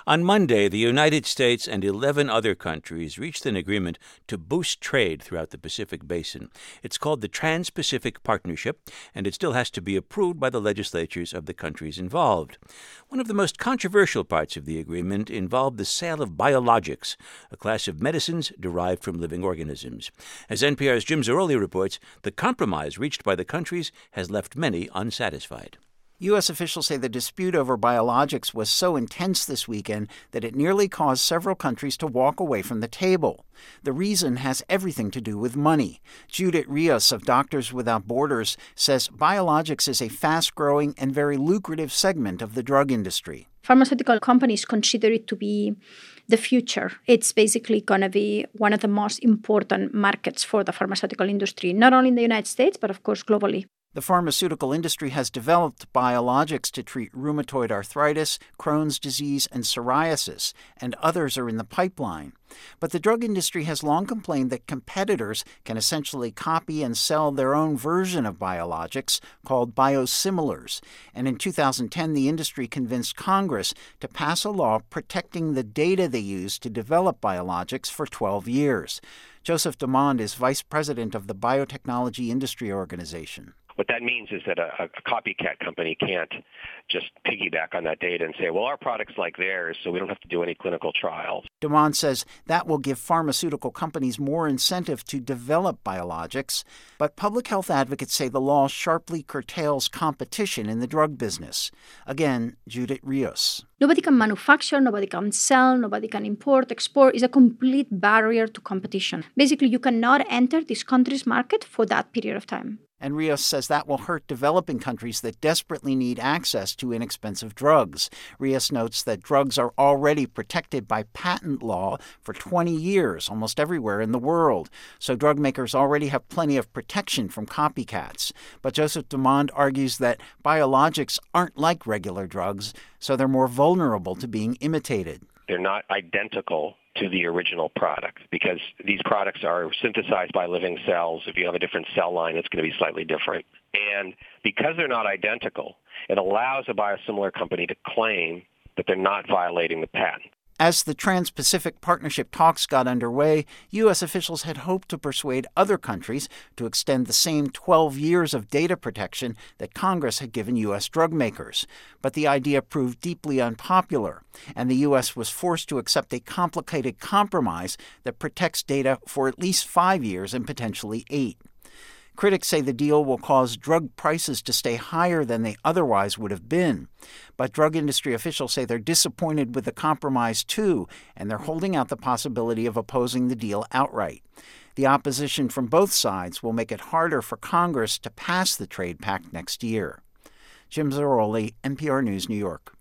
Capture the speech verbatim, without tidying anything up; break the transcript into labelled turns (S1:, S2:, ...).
S1: On Monday, the United States and eleven other countries reached an agreement to boost trade throughout the Pacific Basin. It's called the Trans-Pacific Partnership, and it still has to be approved by the legislatures of the countries involved. One of the most controversial parts of the agreement involved the sale of biologics, a class of medicines derived from living organisms. As N P R's Jim Zarroli reports, the compromise reached by the countries has left many unsatisfied.
S2: U S officials say the dispute over biologics was so intense this weekend that it nearly caused several countries to walk away from the table. The reason has everything to do with money. Judith Rios of Doctors Without Borders says biologics is a fast-growing and very lucrative segment of the drug industry.
S3: Pharmaceutical companies consider it to be the future. It's basically going to be one of the most important markets for the pharmaceutical industry, not only in the United States, but of course globally.
S2: The pharmaceutical industry has developed biologics to treat rheumatoid arthritis, Crohn's disease, and psoriasis, and others are in the pipeline. But the drug industry has long complained that competitors can essentially copy and sell their own version of biologics called biosimilars. And in two thousand ten, the industry convinced Congress to pass a law protecting the data they use to develop biologics for twelve years. Joseph Dumond is vice president of the Biotechnology Industry Organization.
S4: What that means is that a, a copycat company can't just piggyback on that data and say, well, our product's like theirs, so we don't have to do any clinical trials.
S2: Dumond says that will give pharmaceutical companies more incentive to develop biologics, but public health advocates say the law sharply curtails competition in the drug business. Again, Judith Rios.
S3: Nobody can manufacture, nobody can sell, nobody can import, export. It's a complete barrier to competition. Basically, you cannot enter this country's market for that period of time.
S2: And Rios says that will hurt developing countries that desperately need access to inexpensive drugs. Rios notes that drugs are already protected by patent law for twenty years, almost everywhere in the world. So drug makers already have plenty of protection from copycats. But Joseph Dumond argues that biologics aren't like regular drugs, so they're more vulnerable to being imitated.
S4: They're not identical to the original product because these products are synthesized by living cells. If you have a different cell line, it's going to be slightly different. And because they're not identical, it allows a biosimilar company to claim that they're not violating the patent.
S2: As the Trans-Pacific Partnership talks got underway, U S officials had hoped to persuade other countries to extend the same twelve years of data protection that Congress had given U S drug makers. But the idea proved deeply unpopular, and the U S was forced to accept a complicated compromise that protects data for at least five years and potentially eight. Critics say the deal will cause drug prices to stay higher than they otherwise would have been. But drug industry officials say they're disappointed with the compromise, too, and they're holding out the possibility of opposing the deal outright. The opposition from both sides will make it harder for Congress to pass the trade pact next year. Jim Zarroli, N P R News, New York.